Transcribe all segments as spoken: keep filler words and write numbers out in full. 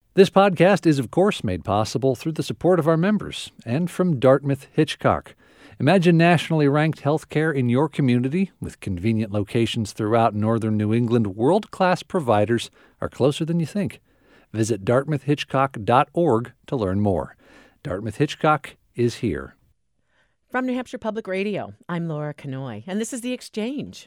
This podcast is, of course, made possible through the support of our members and from Dartmouth Hitchcock. Imagine nationally ranked healthcare in your community with convenient locations throughout northern New England. World-class providers are closer than you think. Visit dartmouth hitchcock dot org to learn more. Dartmouth Hitchcock is here. From New Hampshire Public Radio, I'm Laura Kanoy, and this is The Exchange.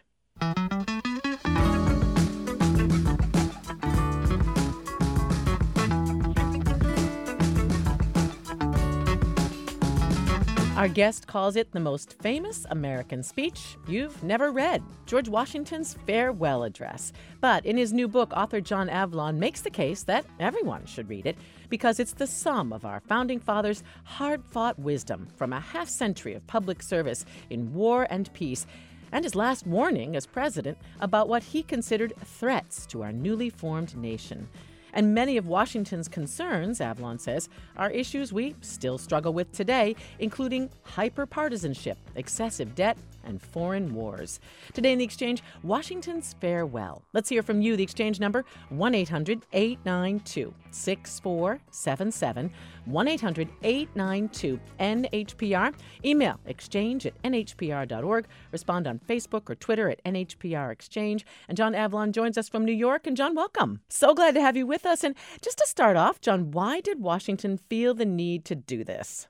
Our guest calls it the most famous American speech you've never read, George Washington's farewell address. But in his new book, author John Avlon makes the case that everyone should read it because it's the sum of our founding fathers' hard-fought wisdom from a half-century of public service in war and peace, and his last warning as president about what he considered threats to our newly formed nation. And many of Washington's concerns, Avlon says, are issues we still struggle with today, including hyper-partisanship, excessive debt, and foreign wars. Today in The Exchange, Washington's farewell. Let's hear from you. The Exchange number, one eight hundred eight nine two six four seven seven, one eight hundred eight nine two N H P R. Email exchange at N H P R dot org. Respond on Facebook or Twitter at N H P R Exchange. And John Avlon joins us from New York. And John, welcome. So glad to have you with us. And just to start off, John, why did Washington feel the need to do this?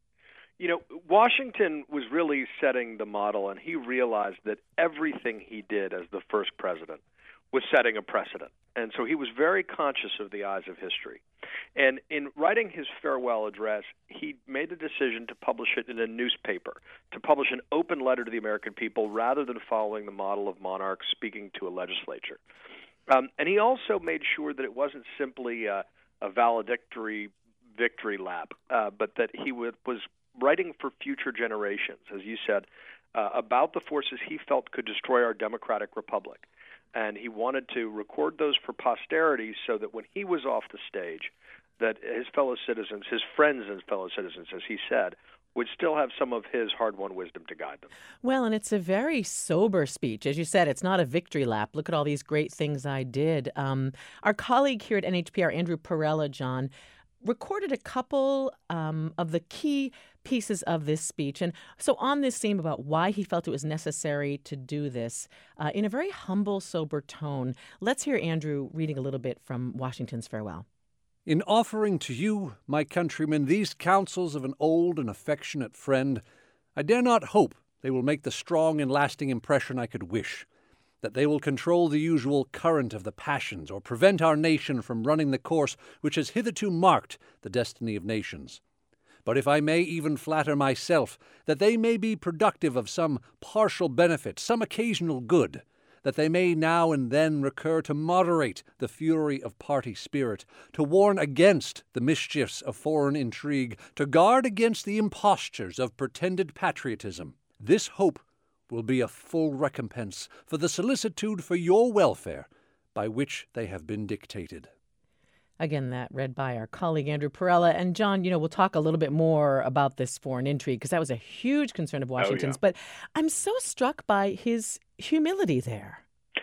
You know, Washington was really setting the model, and he realized that everything he did as the first president was setting a precedent. And so he was very conscious of the eyes of history. And in writing his farewell address, he made the decision to publish it in a newspaper, to publish an open letter to the American people rather than following the model of monarchs speaking to a legislature. Um, and he also made sure that it wasn't simply a, a valedictory victory lap, uh, but that he would, was writing for future generations, as you said, uh, about the forces he felt could destroy our democratic republic. And he wanted to record those for posterity so that when he was off the stage, that his fellow citizens, his friends and fellow citizens, as he said, would still have some of his hard-won wisdom to guide them. Well, and it's a very sober speech. As you said, it's not a victory lap. Look at all these great things I did. Um, our colleague here at N H P R, Andrew Perella, John, recorded a couple um, of the key pieces of this speech. And so on this theme about why he felt it was necessary to do this uh, in a very humble, sober tone, let's hear Andrew reading a little bit from Washington's farewell. In offering to you, my countrymen, these counsels of an old and affectionate friend, I dare not hope they will make the strong and lasting impression I could wish, that they will control the usual current of the passions or prevent our nation from running the course which has hitherto marked the destiny of nations. But if I may even flatter myself that they may be productive of some partial benefit, some occasional good, that they may now and then recur to moderate the fury of party spirit, to warn against the mischiefs of foreign intrigue, to guard against the impostures of pretended patriotism, this hope will be a full recompense for the solicitude for your welfare by which they have been dictated. Again, that read by our colleague Andrew Perella. And John, you know, we'll talk a little bit more about this foreign intrigue because that was a huge concern of Washington's. Oh, yeah. But I'm so struck by his humility there.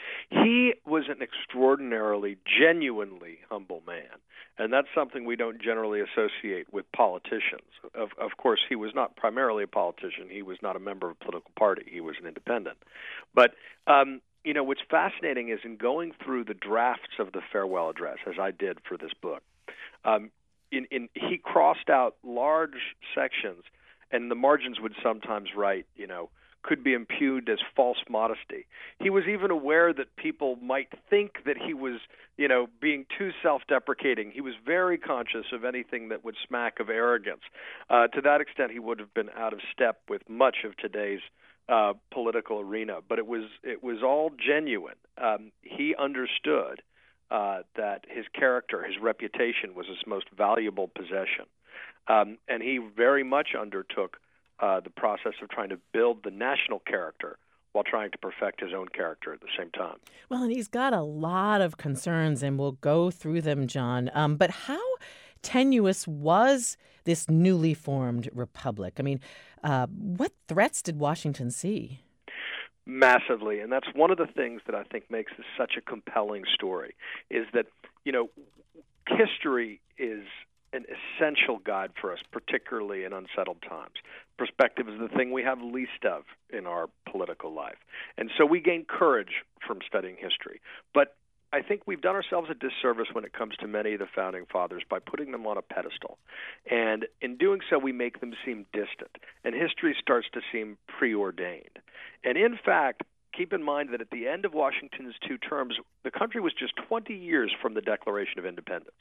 He was an extraordinarily, genuinely humble man. And that's something we don't generally associate with politicians. Of, of course, he was not primarily a politician. He was not a member of a political party. He was an independent. But, um, you know, what's fascinating is in going through the drafts of the farewell address, as I did for this book, um, in, in, he crossed out large sections, and the margins would sometimes write, you know, could be impugned as false modesty. He was even aware that people might think that he was, you know, being too self-deprecating. He was very conscious of anything that would smack of arrogance. Uh, to that extent, he would have been out of step with much of today's uh, political arena. But it was it was all genuine. Um, he understood uh, that his character, his reputation, was his most valuable possession, um, and he very much undertook Uh, the process of trying to build the national character while trying to perfect his own character at the same time. Well, and he's got a lot of concerns, and we'll go through them, John. Um, but how tenuous was this newly formed republic? I mean, uh, what threats did Washington see? Massively, and that's one of the things that I think makes this such a compelling story, is that, you know, history is an essential guide for us, particularly in unsettled times. Perspective is the thing we have least of in our political life. And so we gain courage from studying history. But I think we've done ourselves a disservice when it comes to many of the Founding Fathers by putting them on a pedestal. And in doing so, we make them seem distant. And history starts to seem preordained. And in fact, keep in mind that at the end of Washington's two terms, the country was just twenty years from the Declaration of Independence.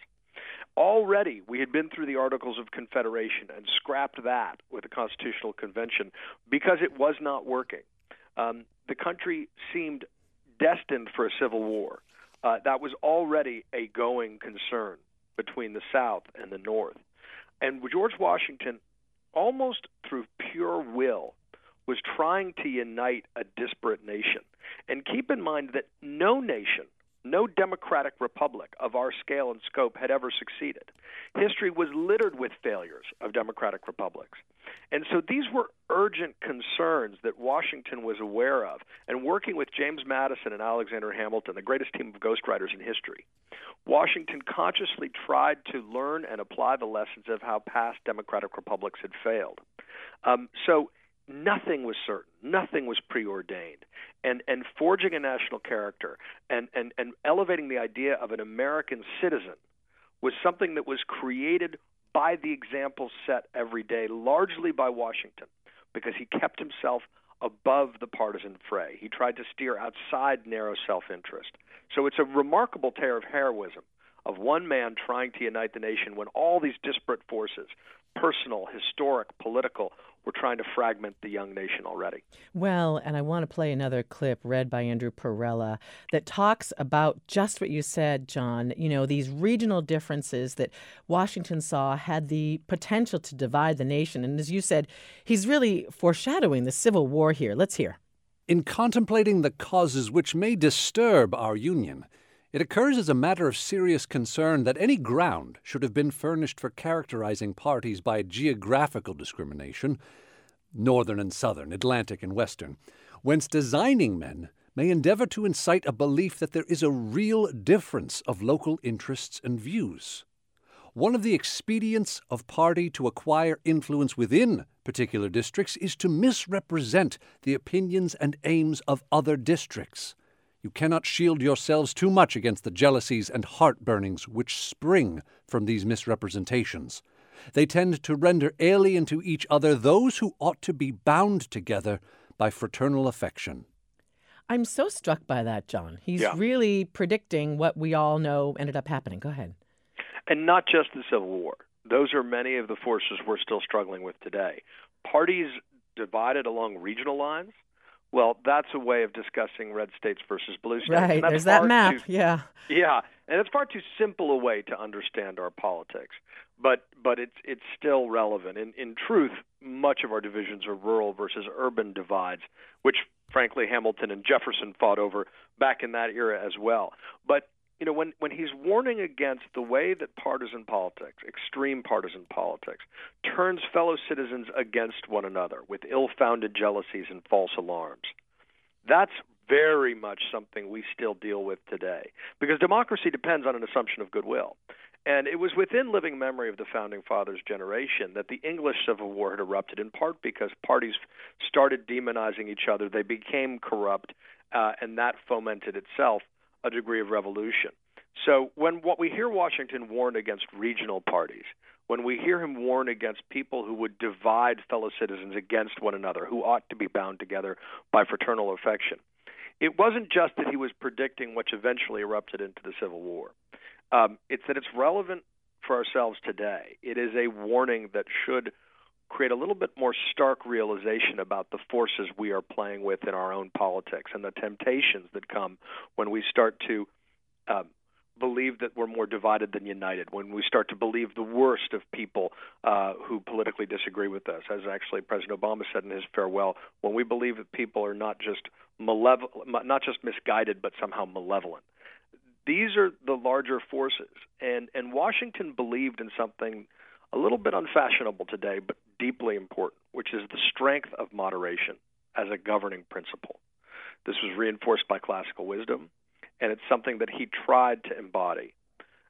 Already, we had been through the Articles of Confederation and scrapped that with the Constitutional Convention because it was not working. Um, the country seemed destined for a civil war. Uh, that was already a going concern between the South and the North. And George Washington, almost through pure will, was trying to unite a disparate nation. And keep in mind that no nation, no democratic republic of our scale and scope had ever succeeded. History was littered with failures of democratic republics. And so these were urgent concerns that Washington was aware of. And working with James Madison and Alexander Hamilton, the greatest team of ghostwriters in history, Washington consciously tried to learn and apply the lessons of how past democratic republics had failed. Um, so nothing was certain. Nothing was preordained. And and forging a national character and, and, and elevating the idea of an American citizen was something that was created by the examples set every day, largely by Washington, because he kept himself above the partisan fray. He tried to steer outside narrow self-interest. So it's a remarkable tale of heroism of one man trying to unite the nation when all these disparate forces, personal, historic, political, were trying to fragment the young nation already. Well, and I want to play another clip read by Andrew Perella that talks about just what you said, John. You know, these regional differences that Washington saw had the potential to divide the nation. And as you said, he's really foreshadowing the Civil War here. Let's hear. In contemplating the causes which may disturb our union, it occurs as a matter of serious concern that any ground should have been furnished for characterizing parties by geographical discrimination, northern and southern, Atlantic and western, whence designing men may endeavor to incite a belief that there is a real difference of local interests and views. One of the expedients of party to acquire influence within particular districts is to misrepresent the opinions and aims of other districts. You cannot shield yourselves too much against the jealousies and heartburnings which spring from these misrepresentations. They tend to render alien to each other those who ought to be bound together by fraternal affection. I'm so struck by that, John. He's Yeah. really predicting what we all know ended up happening. Go ahead. And not just the Civil War. Those are many of the forces we're still struggling with today. Parties divided along regional lines, well, that's a way of discussing red states versus blue states. Right, there's that map, too, yeah. Yeah, and it's far too simple a way to understand our politics. But but it's it's still relevant. In in truth, much of our divisions are rural versus urban divides, which, frankly, Hamilton and Jefferson fought over back in that era as well. But you know, when, when he's warning against the way that partisan politics, extreme partisan politics, turns fellow citizens against one another with ill-founded jealousies and false alarms, that's very much something we still deal with today. Because democracy depends on an assumption of goodwill. And it was within living memory of the Founding Fathers' generation that the English Civil War had erupted, in part because parties started demonizing each other. They became corrupt, uh, and that fomented itself a degree of revolution. So when what we hear Washington warn against regional parties, when we hear him warn against people who would divide fellow citizens against one another, who ought to be bound together by fraternal affection, it wasn't just that he was predicting what eventually erupted into the Civil War. Um, it's that it's relevant for ourselves today. It is a warning that should create a little bit more stark realization about the forces we are playing with in our own politics and the temptations that come when we start to um, believe that we're more divided than united, when we start to believe the worst of people uh, who politically disagree with us. As actually President Obama said in his farewell, when we believe that people are not just malevolent, not just misguided, but somehow malevolent. These are the larger forces. And, and Washington believed in something a little bit unfashionable today, but deeply important, which is the strength of moderation as a governing principle. This was reinforced by classical wisdom, and it's something that he tried to embody.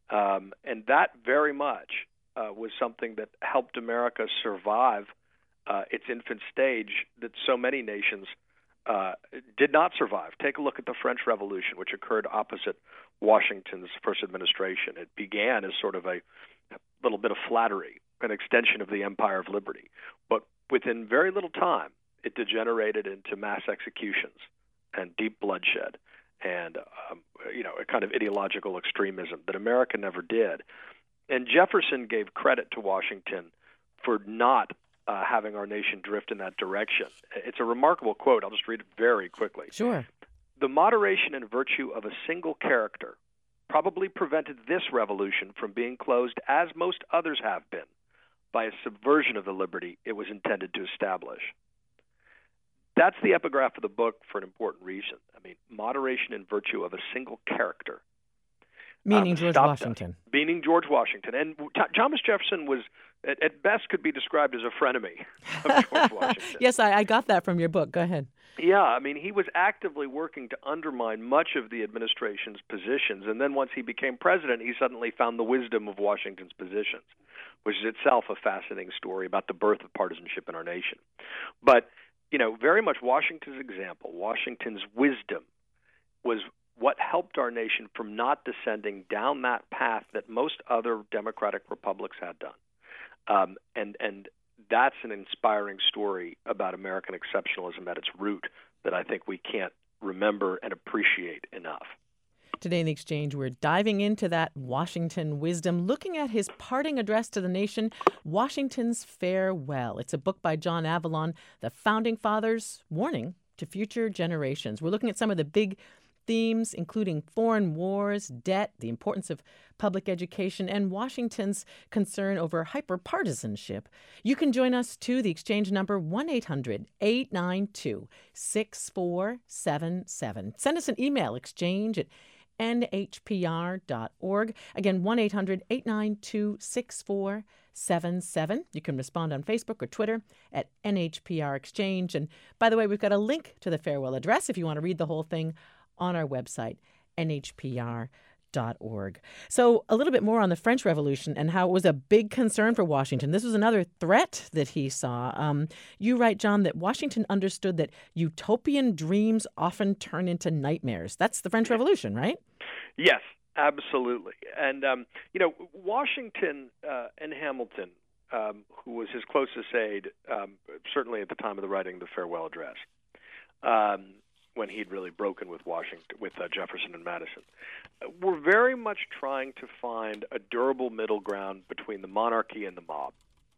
Um, and that very much uh, was something that helped America survive uh, its infant stage that so many nations uh, did not survive. Take a look at the French Revolution, which occurred opposite Washington's first administration. It began as sort of a little bit of flattery, an extension of the Empire of Liberty. But within very little time, it degenerated into mass executions and deep bloodshed and, um, you know, a kind of ideological extremism that America never did. And Jefferson gave credit to Washington for not uh, having our nation drift in that direction. It's a remarkable quote. I'll just read it very quickly. Sure. The moderation and virtue of a single character probably prevented this revolution from being closed, as most others have been, by a subversion of the liberty it was intended to establish. That's the epigraph of the book for an important reason. I mean, moderation and virtue of a single character. Meaning um, George stopped Washington. us. Meaning George Washington. And Th- Thomas Jefferson was, at, at best, could be described as a frenemy of George Washington. Yes, I, I got that from your book. Go ahead. Yeah, I mean, he was actively working to undermine much of the administration's positions. And then once he became president, he suddenly found the wisdom of Washington's positions, which is itself a fascinating story about the birth of partisanship in our nation. But, you know, very much Washington's example, Washington's wisdom was what helped our nation from not descending down that path that most other democratic republics had done. Um, and, and that's an inspiring story about American exceptionalism at its root that I think we can't remember and appreciate enough. Today in the Exchange, we're diving into that Washington wisdom, looking at his parting address to the nation, Washington's Farewell. It's a book by John Avlon, the Founding Fathers' warning to future generations. We're looking at some of the big themes, including foreign wars, debt, the importance of public education, and Washington's concern over hyperpartisanship. You can join us too. The Exchange number one eight hundred eight nine two six four seven seven. Send us an email, exchange at N H P R dot org. Again, one eight hundred eight nine two six four seven seven. You can respond on Facebook or Twitter at N H P R Exchange. And by the way, we've got a link to the farewell address if you want to read the whole thing on our website, N H P R dot org. So a little bit more on the French Revolution and how it was a big concern for Washington. This was another threat that he saw. Um, you write, John, that Washington understood that utopian dreams often turn into nightmares. That's the French Revolution, right? Yes, absolutely. And, um, you know, Washington uh, and Hamilton, um, who was his closest aide, um, certainly at the time of the writing of the farewell address, um, when he'd really broken with Washington, with uh, Jefferson and Madison, uh, were very much trying to find a durable middle ground between the monarchy and the mob.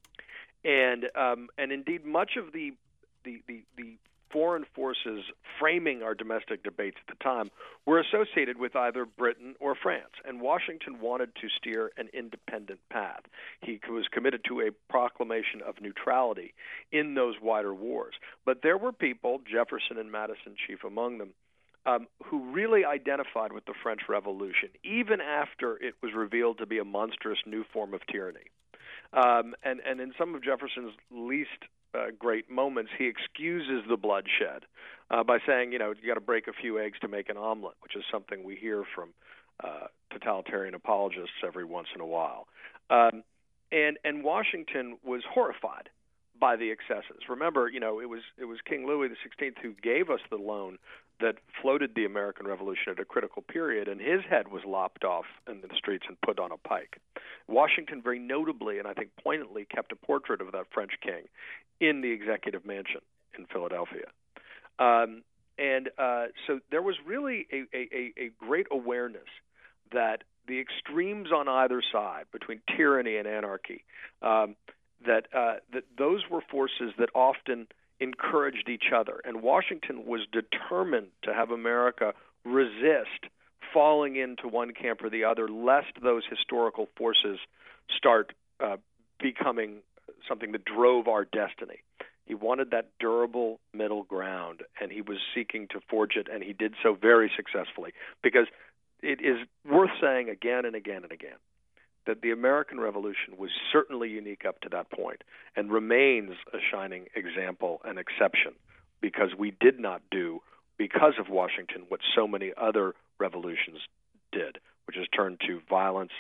And um, and indeed, much of the the, the the foreign forces framing our domestic debates at the time were associated with either Britain or France, and Washington wanted to steer an independent path. He was committed to a proclamation of neutrality in those wider wars. But there were people, Jefferson and Madison chief among them, um, who really identified with the French Revolution, even after it was revealed to be a monstrous new form of tyranny. Um, and, and in some of Jefferson's least Uh, great moments, he excuses the bloodshed uh, by saying, you know, you got to break a few eggs to make an omelet, which is something we hear from uh, totalitarian apologists every once in a while. Um, and and Washington was horrified by the excesses. Remember, you know, it was it was King Louis the sixteenth who gave us the loan that floated the American Revolution at a critical period, and his head was lopped off in the streets and put on a pike. Washington very notably, and I think poignantly, kept a portrait of that French king in the executive mansion in Philadelphia. Um, and uh, so there was really a, a, a great awareness that the extremes on either side, between tyranny and anarchy, um, that uh, that those were forces that often encouraged each other. And Washington was determined to have America resist falling into one camp or the other, lest those historical forces start uh, becoming something that drove our destiny. He wanted that durable middle ground, and he was seeking to forge it, and he did so very successfully. Because it is worth saying again and again and again that the American Revolution was certainly unique up to that point and remains a shining example and exception, because we did not do, because of Washington, what so many other revolutions did, which is turn to violence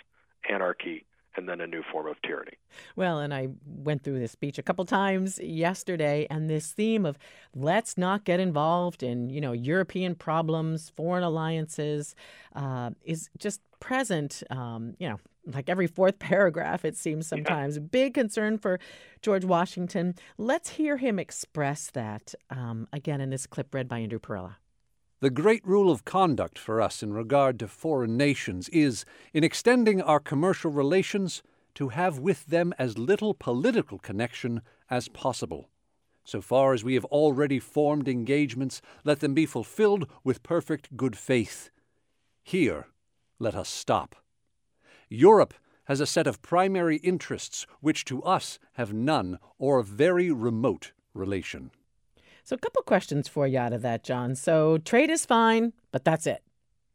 anarchy, and then a new form of tyranny. Well, and I went through this speech a couple times yesterday, and this theme of let's not get involved in, you know, European problems, foreign alliances, uh, is just present, um, you know, like every fourth paragraph, it seems sometimes. Yeah. Big concern for George Washington. Let's hear him express that um, again in this clip read by Andrew Perella. The great rule of conduct for us in regard to foreign nations is, in extending our commercial relations, to have with them as little political connection as possible. So far as we have already formed engagements, let them be fulfilled with perfect good faith. Here, let us stop. Europe has a set of primary interests which to us have none or very remote relation. So a couple questions for you out of that, John. So trade is fine, but that's it.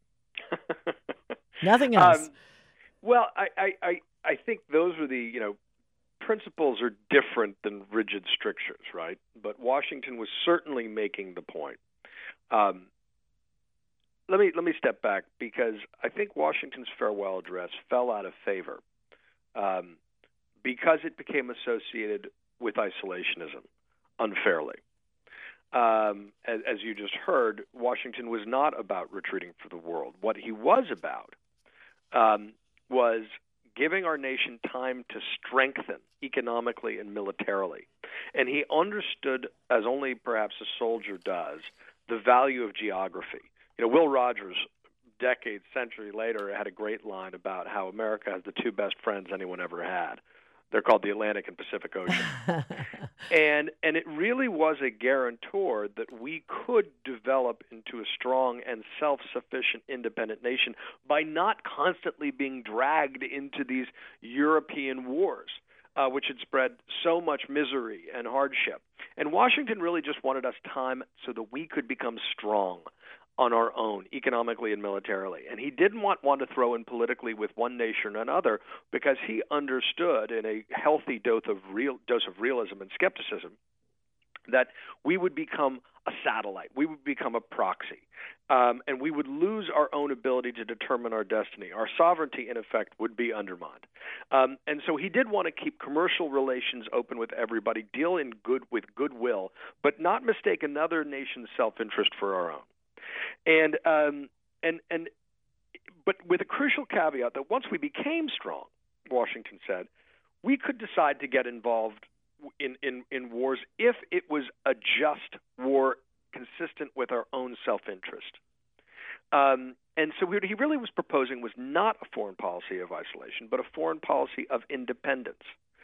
Nothing else. Um, well, I, I, I, I think those are the, you know, principles are different than rigid strictures, right? But Washington was certainly making the point. Um, let me let me step back, because I think Washington's farewell address fell out of favor um, because it became associated with isolationism unfairly. Um, as, as you just heard, Washington was not about retreating for the world. What he was about um, was giving our nation time to strengthen economically and militarily. And he understood, as only perhaps a soldier does, the value of geography. You know, Will Rogers, decades, century later, had a great line about how America has the two best friends anyone ever had. They're called the Atlantic and Pacific Ocean. and and it really was a guarantor that we could develop into a strong and self-sufficient independent nation by not constantly being dragged into these European wars, uh, which had spread so much misery and hardship. And Washington really just wanted us time so that we could become strong on our own, economically and militarily. And he didn't want one to throw in politically with one nation or another, because he understood in a healthy dose of real dose of realism and skepticism that we would become a satellite, we would become a proxy, um, and we would lose our own ability to determine our destiny. Our sovereignty, in effect, would be undermined. Um, and so he did want to keep commercial relations open with everybody, deal in good with goodwill, but not mistake another nation's self-interest for our own. And um, and and, but with a crucial caveat that once we became strong, Washington said, we could decide to get involved in, in, in wars if it was a just war consistent with our own self-interest. Um, and so what he really was proposing was not a foreign policy of isolation, but a foreign policy of independence.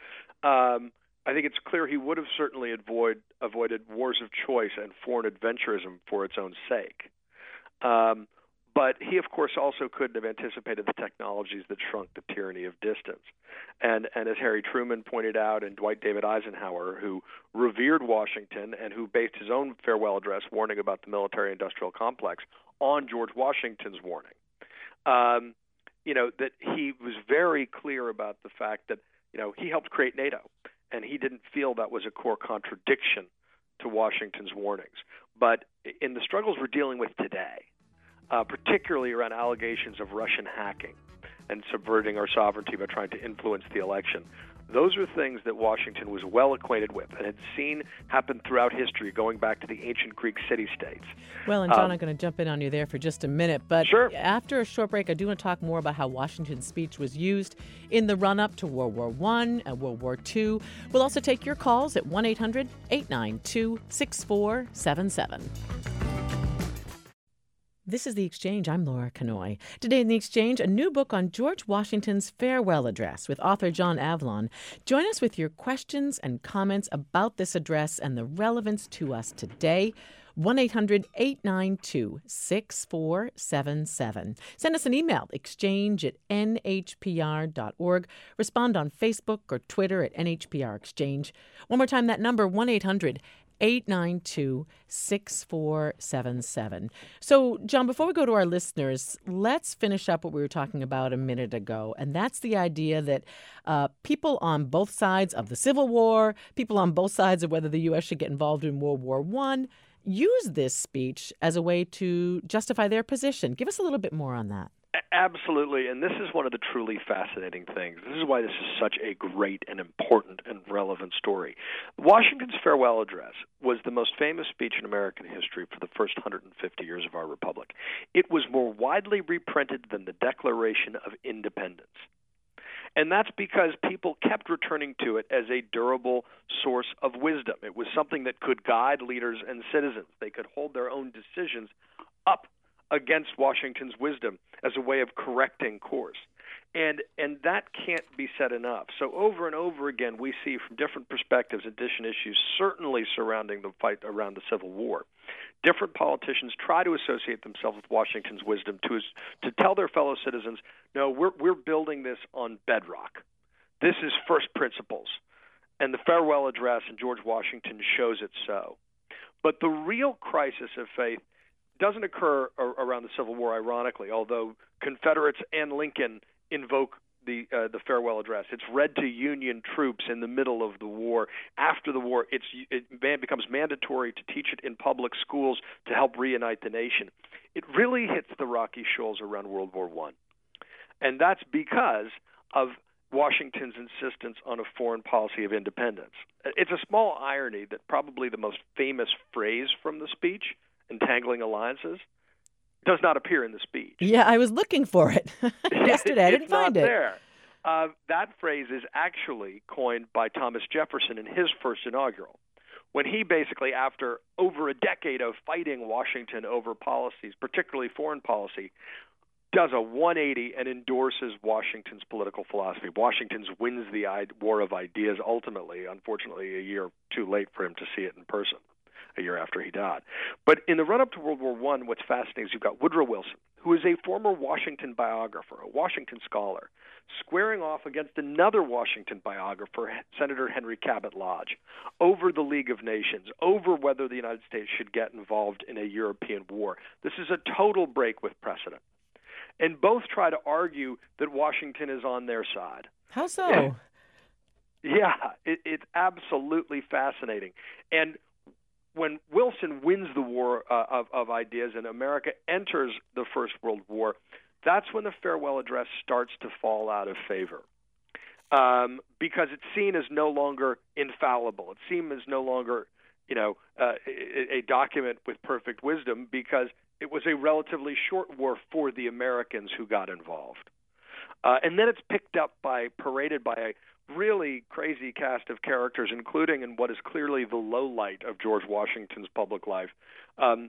Um, I think it's clear he would have certainly avoid, avoided wars of choice and foreign adventurism for its own sake. Um, but he, of course, also couldn't have anticipated the technologies that shrunk the tyranny of distance. And, and as Harry Truman pointed out, and Dwight David Eisenhower, who revered Washington and who based his own farewell address warning about the military-industrial complex on George Washington's warning, um, you know, that he was very clear about the fact that, you know, he helped create NATO, and he didn't feel that was a core contradiction to Washington's warnings. But in the struggles we're dealing with today, uh, particularly around allegations of Russian hacking and subverting our sovereignty by trying to influence the election, those are things that Washington was well acquainted with and had seen happen throughout history, going back to the ancient Greek city-states. Well, and John, um, I'm going to jump in on you there for just a minute. But sure. After a short break, I do want to talk more about how Washington's speech was used in the run-up to World War One and World War Two. We'll also take your calls at one eight hundred eight nine two six four seven seven. This is The Exchange. I'm Laura Kanoy. Today in The Exchange, a new book on George Washington's farewell address with author John Avlon. Join us with your questions and comments about this address and the relevance to us today. one eight hundred eight nine two six four seven seven. Send us an email, exchange at n h p r dot org. Respond on Facebook or Twitter at N H P R Exchange. One more time, that number, one eight hundred eight nine two six four seven seven. So, John, before we go to our listeners, let's finish up what we were talking about a minute ago. And that's the idea that uh, people on both sides of the Civil War, people on both sides of whether the U S should get involved in World War One, use this speech as a way to justify their position. Give us a little bit more on that. Absolutely, and this is one of the truly fascinating things. This is why this is such a great and important and relevant story. Washington's farewell address was the most famous speech in American history for the first one hundred fifty years of our republic. It was more widely reprinted than the Declaration of Independence. And that's because people kept returning to it as a durable source of wisdom. It was something that could guide leaders and citizens. They could hold their own decisions up against Washington's wisdom as a way of correcting course. And and that can't be said enough. So over and over again, we see from different perspectives and different issues, certainly surrounding the fight around the Civil War, different politicians try to associate themselves with Washington's wisdom to to tell their fellow citizens, no, we're we're building this on bedrock. This is first principles. And the farewell address in George Washington shows it so. But the real crisis of faith doesn't occur around the Civil War, ironically, although Confederates and Lincoln invoke the uh, the farewell address. It's read to Union troops in the middle of the war. After the war, it's, it becomes mandatory to teach it in public schools to help reunite the nation. It really hits the rocky shoals around World War One. And that's because of Washington's insistence on a foreign policy of independence. It's a small irony that probably the most famous phrase from the speech, entangling alliances, does not appear in the speech. Yeah, I was looking for it yesterday. I didn't it's find not it. There. Uh, that phrase is actually coined by Thomas Jefferson in his first inaugural, when he basically, after over a decade of fighting Washington over policies, particularly foreign policy, does a one eighty and endorses Washington's political philosophy. Washington wins the war of ideas ultimately, unfortunately a year too late for him to see it in person, a year after he died. But in the run-up to World War One, what's fascinating is you've got Woodrow Wilson, who is a former Washington biographer, a Washington scholar, squaring off against another Washington biographer, Senator Henry Cabot Lodge, over the League of Nations, over whether the United States should get involved in a European war. This is a total break with precedent. And both try to argue that Washington is on their side. How so? Yeah, it, it's absolutely fascinating. And when Wilson wins the war uh, of, of ideas and America enters the First World War, that's when the farewell address starts to fall out of favor, um, because it's seen as no longer infallible. It's seen as no longer, you know, uh, a, a document with perfect wisdom, because it was a relatively short war for the Americans who got involved. Uh, and then it's picked up by, paraded by a really crazy cast of characters, including in what is clearly the low light of George Washington's public life. Um,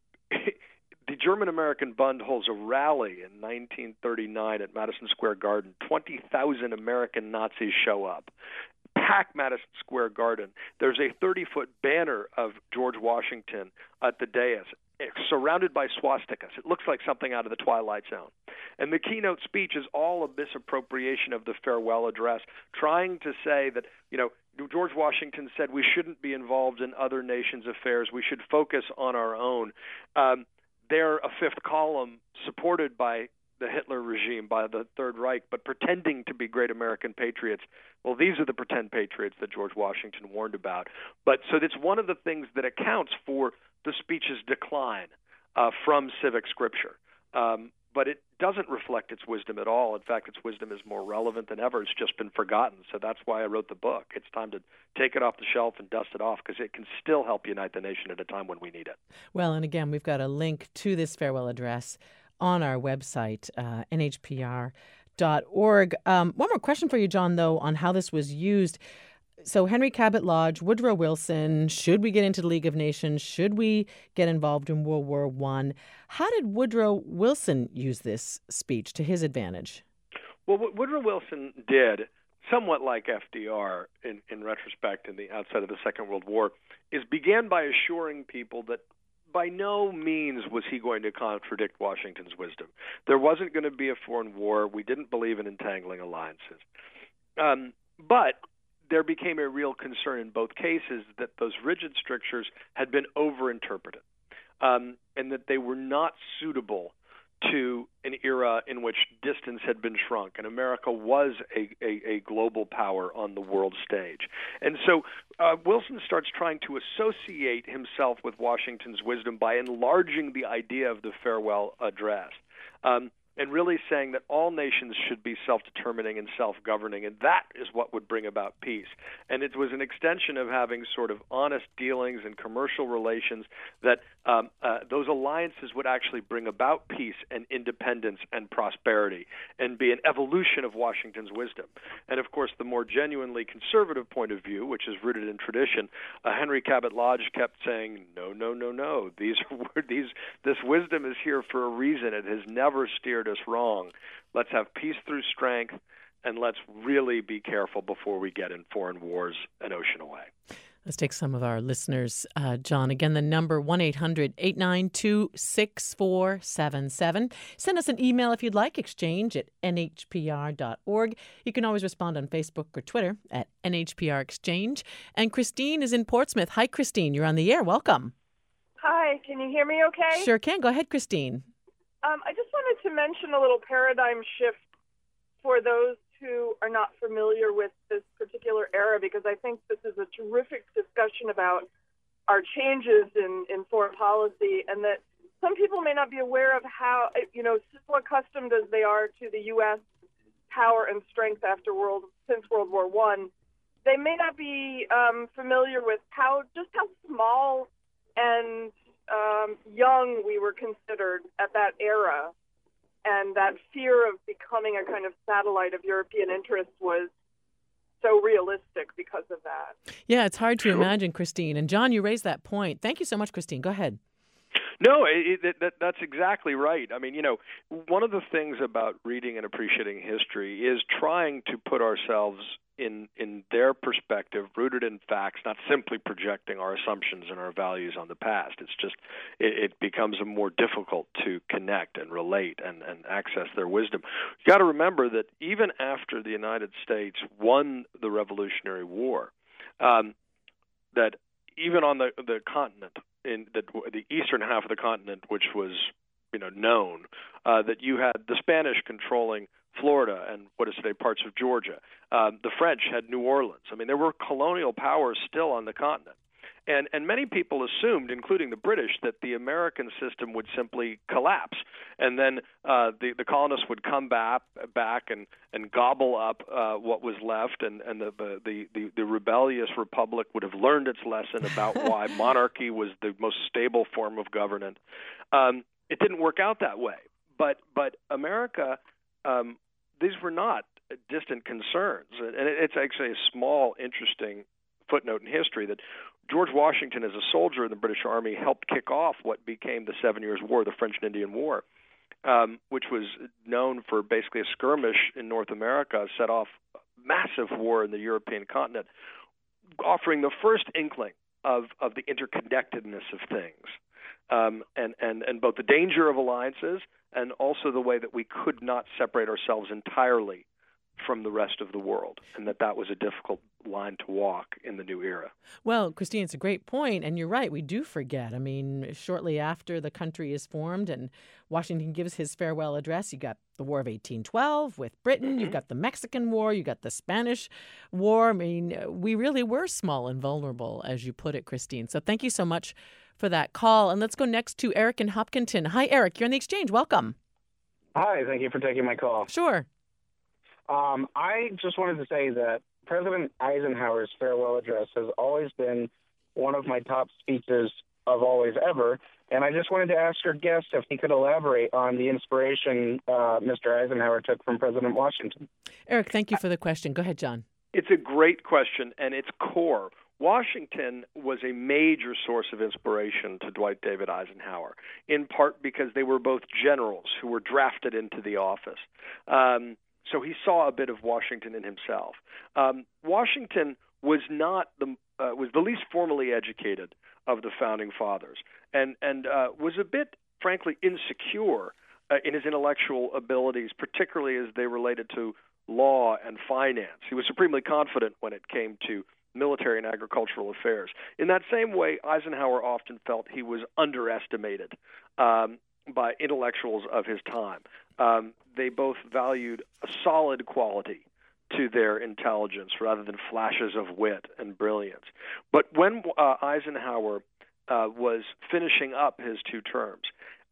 the German-American Bund holds a rally in nineteen thirty-nine at Madison Square Garden. twenty thousand American Nazis show up, pack Madison Square Garden. There's a thirty-foot banner of George Washington at the dais, surrounded by swastikas. It looks like something out of the Twilight Zone. And the keynote speech is all a misappropriation of the farewell address, trying to say that, you know, George Washington said we shouldn't be involved in other nations' affairs. We should focus on our own. Um, they're a fifth column supported by the Hitler regime, by the Third Reich, but pretending to be great American patriots. Well, these are the pretend patriots that George Washington warned about. But so it's one of the things that accounts for the speech's decline uh, from civic scripture. Um, but it doesn't reflect its wisdom at all. In fact, its wisdom is more relevant than ever. It's just been forgotten. So that's why I wrote the book. It's time to take it off the shelf and dust it off, because it can still help unite the nation at a time when we need it. Well, and again, we've got a link to this farewell address on our website, uh, N H P R dot org. Um, one more question for you, John, though, on how this was used. So Henry Cabot Lodge, Woodrow Wilson, should we get into the League of Nations? Should we get involved in World War One? How did Woodrow Wilson use this speech to his advantage? Well, what Woodrow Wilson did, somewhat like F D R in, in retrospect in the outside of the Second World War, is began by assuring people that by no means was he going to contradict Washington's wisdom. There wasn't going to be a foreign war. We didn't believe in entangling alliances. Um, but there became a real concern in both cases that those rigid strictures had been overinterpreted, um, and that they were not suitable to an era in which distance had been shrunk and America was a, a, a global power on the world stage. And so uh, Wilson starts trying to associate himself with Washington's wisdom by enlarging the idea of the farewell address. Um, and really saying that all nations should be self-determining and self-governing, and that is what would bring about peace. And it was an extension of having sort of honest dealings and commercial relations that um, uh, those alliances would actually bring about peace and independence and prosperity and be an evolution of Washington's wisdom. And, of course, the more genuinely conservative point of view, which is rooted in tradition, uh, Henry Cabot Lodge kept saying, no, no, no, no, these are, these, this wisdom is here for a reason. It has never steered us wrong. Let's have peace through strength, and let's really be careful before we get in foreign wars an ocean away. Let's take some of our listeners. Uh, John, again, the number one eight hundred eight nine two six four seven seven. Send us an email if you'd like, exchange at n h p r dot org. You can always respond on Facebook or Twitter at N H P R Exchange. And Christine is in Portsmouth. Hi, Christine. You're on the air. Welcome. Hi. Can you hear me okay? Sure can. Go ahead, Christine. Um, I just wanted to mention a little paradigm shift for those who are not familiar with this particular era, because I think this is a terrific discussion about our changes in, in foreign policy, and that some people may not be aware of how, you know, so accustomed as they are to the U S power and strength after world since World War One, they may not be um, familiar with how just how small and um, young we were considered at that era. And that fear of becoming a kind of satellite of European interest was so realistic because of that. Yeah, it's hard to sure. imagine, Christine. And John, you raised that point. Thank you so much, Christine. Go ahead. No, it, it, that, that's exactly right. I mean, you know, one of the things about reading and appreciating history is trying to put ourselves in in their perspective, rooted in facts, not simply projecting our assumptions and our values on the past. It's just, it, it becomes more difficult to connect and relate and, and access their wisdom. You got to remember that even after the United States won the Revolutionary War, um, that even on the the continent, in the, the eastern half of the continent, which was, you know, known, uh, that you had the Spanish controlling Florida and what is today parts of Georgia. Um, the French had New Orleans. I mean, there were colonial powers still on the continent. And and many people assumed, including the British, that the American system would simply collapse, and then uh, the the colonists would come back back and, and gobble up uh, what was left, and and the, the the the rebellious republic would have learned its lesson about why monarchy was the most stable form of governance. Um, it didn't work out that way, but but America, um, these were not distant concerns, and it's actually a small, interesting footnote in history that George Washington, as a soldier in the British Army, helped kick off what became the Seven Years' War, the French and Indian War, um, which was known for basically a skirmish in North America, set off a massive war in the European continent, offering the first inkling of, of the interconnectedness of things, um, and, and, and both the danger of alliances and also the way that we could not separate ourselves entirely from the rest of the world, and that that was a difficult line to walk in the new era. Well, Christine, it's a great point, and you're right, we do forget. I mean, shortly after the country is formed and Washington gives his farewell address, you got the War of eighteen twelve with Britain, mm-hmm. you've got the Mexican War, you got the Spanish War. I mean, we really were small and vulnerable, as you put it, Christine. So thank you so much for that call. And let's go next to Eric in Hopkinton. Hi, Eric. You're on the Exchange. Welcome. Hi. Thank you for taking my call. Sure. Um, I just wanted to say that President Eisenhower's farewell address has always been one of my top speeches of always ever, and I just wanted to ask your guest if he could elaborate on the inspiration uh, Mister Eisenhower took from President Washington. Eric, thank you for the question. Go ahead, John. It's a great question, and it's core. Washington was a major source of inspiration to Dwight David Eisenhower, in part because they were both generals who were drafted into the office. Um, So he saw a bit of Washington in himself. Um, Washington was not the uh, was the least formally educated of the founding fathers, and and uh, was a bit, frankly, insecure uh, in his intellectual abilities, particularly as they related to law and finance. He was supremely confident when it came to military and agricultural affairs. In that same way, Eisenhower often felt he was underestimated um, by intellectuals of his time. Um, they both valued a solid quality to their intelligence rather than flashes of wit and brilliance. But when uh, Eisenhower uh, was finishing up his two terms,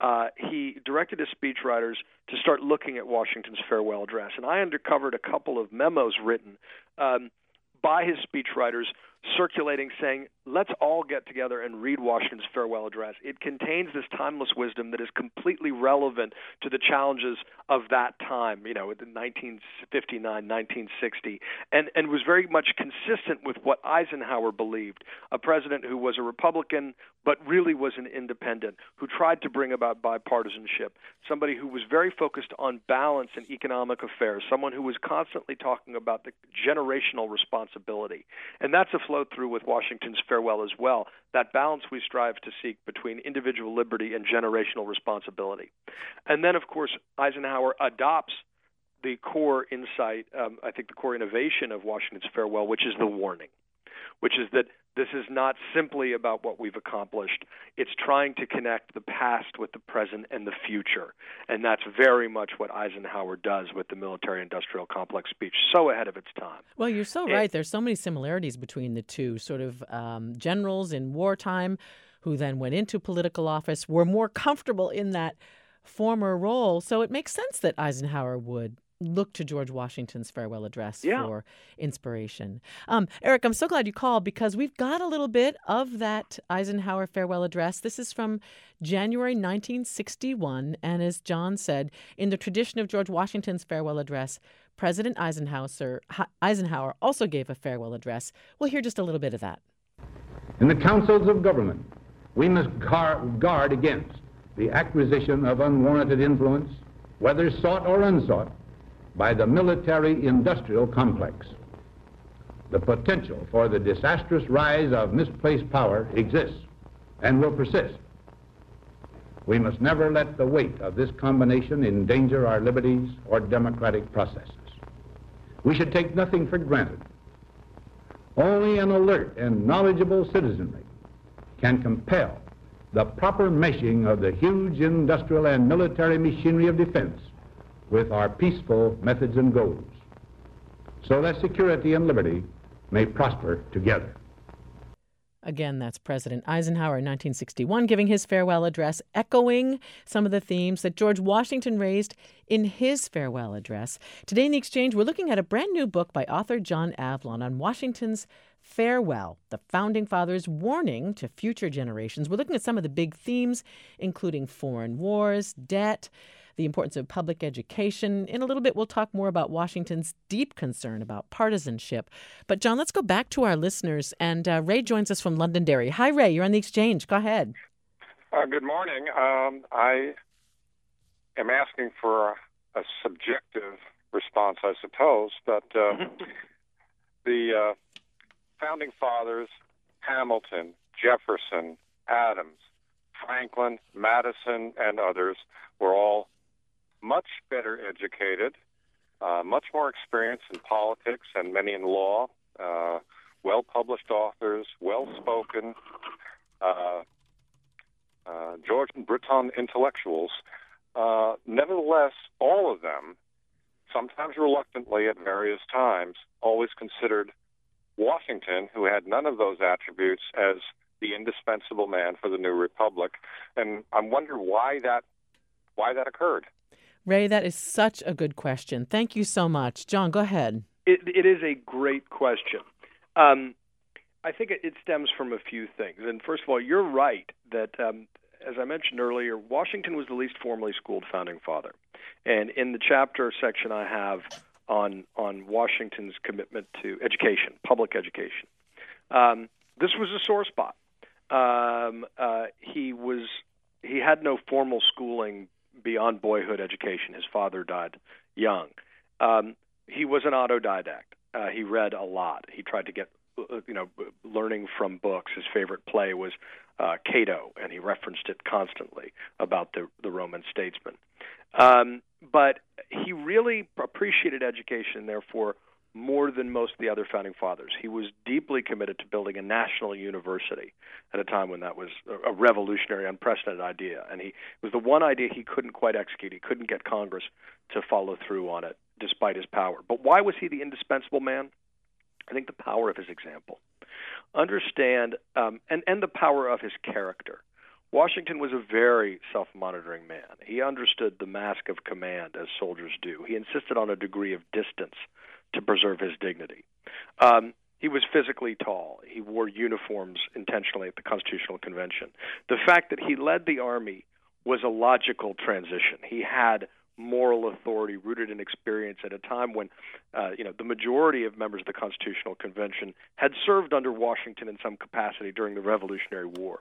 uh, he directed his speechwriters to start looking at Washington's farewell address. And I uncovered a couple of memos written um, by his speechwriters circulating saying, let's all get together and read Washington's farewell address. It contains this timeless wisdom that is completely relevant to the challenges of that time, you know, in nineteen fifty-nine, nineteen sixty, and, and was very much consistent with what Eisenhower believed, a president who was a Republican but really was an independent, who tried to bring about bipartisanship, somebody who was very focused on balance in economic affairs, someone who was constantly talking about the generational responsibility. And that's a flow through with Washington's farewell as well, that balance we strive to seek between individual liberty and generational responsibility. And then, of course, Eisenhower adopts the core insight, um, I think the core innovation of Washington's farewell, which is the warning, which is that this is not simply about what we've accomplished. It's trying to connect the past with the present and the future. And that's very much what Eisenhower does with the military-industrial complex speech, so ahead of its time. Well, you're so and, right. There's so many similarities between the two sort of um, generals in wartime who then went into political office, were more comfortable in that former role. So it makes sense that Eisenhower would look to George Washington's farewell address yeah. for inspiration. Um, Eric, I'm so glad you called because we've got a little bit of that Eisenhower farewell address. This is from January nineteen sixty-one. And as John said, in the tradition of George Washington's farewell address, President Eisenhower, Eisenhower also gave a farewell address. We'll hear just a little bit of that. In the councils of government, we must guard against the acquisition of unwarranted influence, whether sought or unsought, by the military-industrial complex. The potential for the disastrous rise of misplaced power exists and will persist. We must never let the weight of this combination endanger our liberties or democratic processes. We should take nothing for granted. Only an alert and knowledgeable citizenry can compel the proper meshing of the huge industrial and military machinery of defense with our peaceful methods and goals, so that security and liberty may prosper together. Again, that's President Eisenhower in nineteen sixty-one giving his farewell address, echoing some of the themes that George Washington raised in his farewell address. Today in The Exchange, we're looking at a brand new book by author John Avlon on Washington's farewell, the Founding Fathers' warning to future generations. We're looking at some of the big themes, including foreign wars, debt, the importance of public education. In a little bit, we'll talk more about Washington's deep concern about partisanship. But, John, let's go back to our listeners. And uh, Ray joins us from Londonderry. Hi, Ray. You're on The Exchange. Go ahead. Uh, good morning. Um, I am asking for a, a subjective response, I suppose. But uh, the uh, Founding Fathers, Hamilton, Jefferson, Adams, Franklin, Madison, and others were all much better educated, uh, much more experienced in politics and many in law, uh, well-published authors, well-spoken, uh, uh, George and Breton intellectuals. Uh, nevertheless, all of them, sometimes reluctantly at various times, always considered Washington, who had none of those attributes, as the indispensable man for the new republic. And I wonder why that why that occurred. Ray, that is such a good question. Thank you so much. John, go ahead. It, it is a great question. Um, I think it, it stems from a few things. And first of all, you're right that, um, as I mentioned earlier, Washington was the least formally schooled founding father. And in the chapter section I have on on Washington's commitment to education, public education, um, this was a sore spot. Um, uh, he was he had no formal schooling beyond boyhood education. His father died young. Um, he was an autodidact. Uh, he read a lot. He tried to get, you know, learning from books. His favorite play was uh, Cato, and he referenced it constantly about the, the Roman statesman. Um, but he really appreciated education, therefore, more than most of the other founding fathers. He was deeply committed to building a national university at a time when that was a revolutionary, unprecedented idea. And he it was the one idea he couldn't quite execute. He couldn't get Congress to follow through on it, despite his power. But why was he the indispensable man? I think the power of his example. Understand, um, and, and the power of his character. Washington was a very self-monitoring man. He understood the mask of command as soldiers do. He insisted on a degree of distance to preserve his dignity. Um, he was physically tall. He wore uniforms intentionally at the Constitutional Convention. The fact that he led the Army was a logical transition. He had moral authority rooted in experience at a time when uh, you know, the majority of members of the Constitutional Convention had served under Washington in some capacity during the Revolutionary War.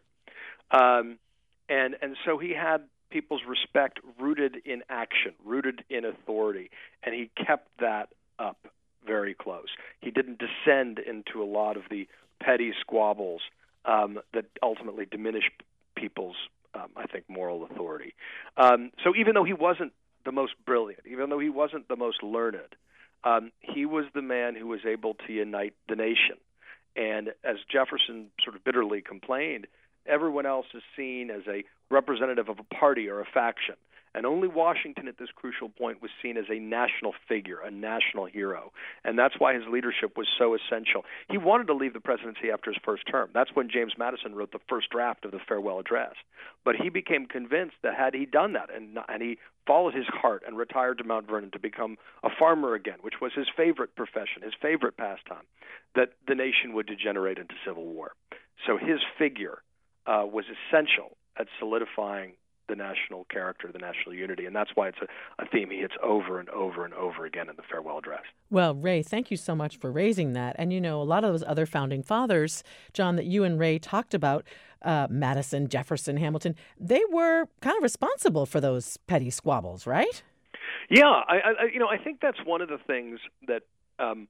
Um, and and so he had people's respect rooted in action, rooted in authority, and he kept that up very close. He didn't descend into a lot of the petty squabbles um, that ultimately diminish people's, um, I think, moral authority. Um, so even though he wasn't the most brilliant, even though he wasn't the most learned, um, he was the man who was able to unite the nation. And as Jefferson sort of bitterly complained, everyone else is seen as a representative of a party or a faction. And only Washington at this crucial point was seen as a national figure, a national hero. And that's why his leadership was so essential. He wanted to leave the presidency after his first term. That's when James Madison wrote the first draft of the farewell address. But he became convinced that had he done that, and, and he followed his heart and retired to Mount Vernon to become a farmer again, which was his favorite profession, his favorite pastime, that the nation would degenerate into civil war. So his figure uh, was essential at solidifying the national character, the national unity, and that's why it's a, a theme he hits over and over and over again in the farewell address. Well, Ray, thank you so much for raising that. And, you know, a lot of those other founding fathers, John, that you and Ray talked about, uh, Madison, Jefferson, Hamilton, they were kind of responsible for those petty squabbles, right? Yeah, I, I you know, I think that's one of the things that um,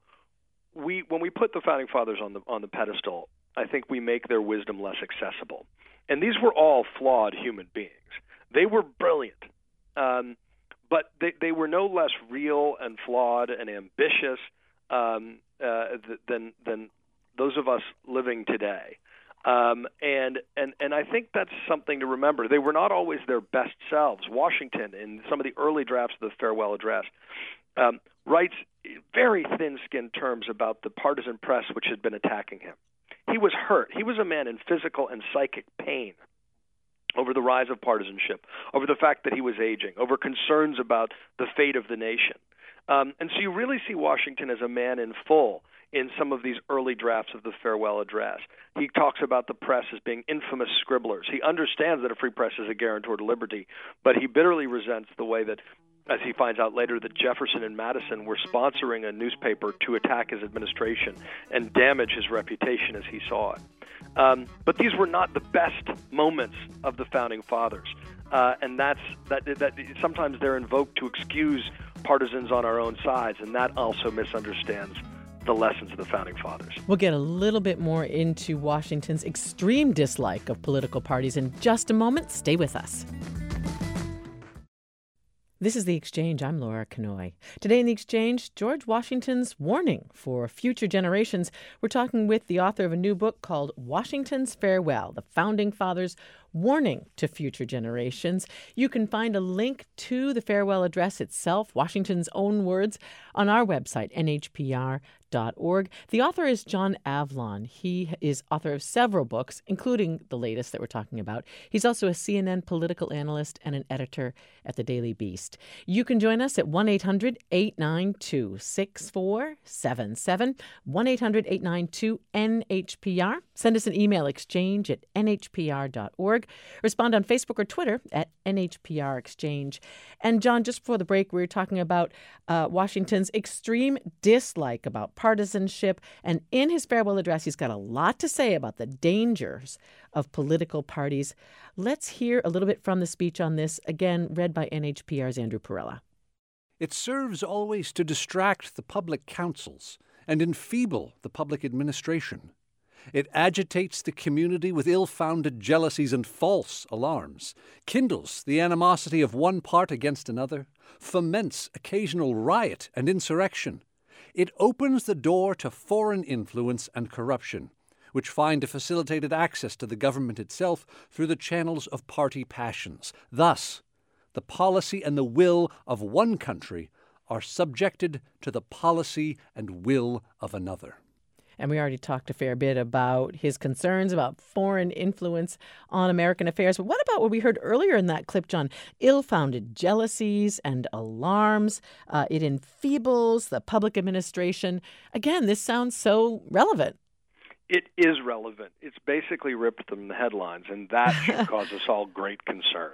we, when we put the founding fathers on the on the pedestal, I think we make their wisdom less accessible. And these were all flawed human beings. They were brilliant, um, but they, they were no less real and flawed and ambitious um, uh, th- than than those of us living today. Um, and and and I think that's something to remember. They were not always their best selves. Washington, in some of the early drafts of the farewell address, um, writes very thin-skinned terms about the partisan press which had been attacking him. He was hurt. He was a man in physical and psychic pain over the rise of partisanship, over the fact that he was aging, over concerns about the fate of the nation. Um, and so you really see Washington as a man in full in some of these early drafts of the farewell address. He talks about the press as being infamous scribblers. He understands that a free press is a guarantor to liberty, but he bitterly resents the way that, as he finds out later, that Jefferson and Madison were sponsoring a newspaper to attack his administration and damage his reputation as he saw it. Um, but these were not the best moments of the Founding Fathers. Uh, and that's that, that sometimes they're invoked to excuse partisans on our own sides, and that also misunderstands the lessons of the Founding Fathers. We'll get a little bit more into Washington's extreme dislike of political parties in just a moment. Stay with us. This is The Exchange. I'm Laura Kanoy. Today in The Exchange, George Washington's warning for future generations. We're talking with the author of a new book called Washington's Farewell, The Founding Fathers' Warning to Future Generations. You can find a link to the farewell address itself, Washington's own words, on our website, N H P R dot org. The author is John Avlon. He is author of several books, including the latest that we're talking about. He's also a C N N political analyst and an editor at the Daily Beast. You can join us at one eight hundred eight nine two six four seven seven, one eight hundred eight nine two N H P R. Send us an email, exchange at N H P R dot org. Respond on Facebook or Twitter at N H P R Exchange. And John, just before the break, we were talking about uh, Washington's extreme dislike about partisanship. And in his farewell address, he's got a lot to say about the dangers of political parties. Let's hear a little bit from the speech on this, again, read by N H P R's Andrew Perella. It serves always to distract the public councils and enfeeble the public administration. It agitates the community with ill-founded jealousies and false alarms, kindles the animosity of one part against another, foments occasional riot and insurrection. It opens the door to foreign influence and corruption, which find a facilitated access to the government itself through the channels of party passions. Thus, the policy and the will of one country are subjected to the policy and will of another. And we already talked a fair bit about his concerns about foreign influence on American affairs. But what about what we heard earlier in that clip, John? Ill-founded jealousies and alarms. Uh, it enfeebles the public administration. Again, this sounds so relevant. It is relevant. It's basically ripped from the headlines, and that should cause us all great concern.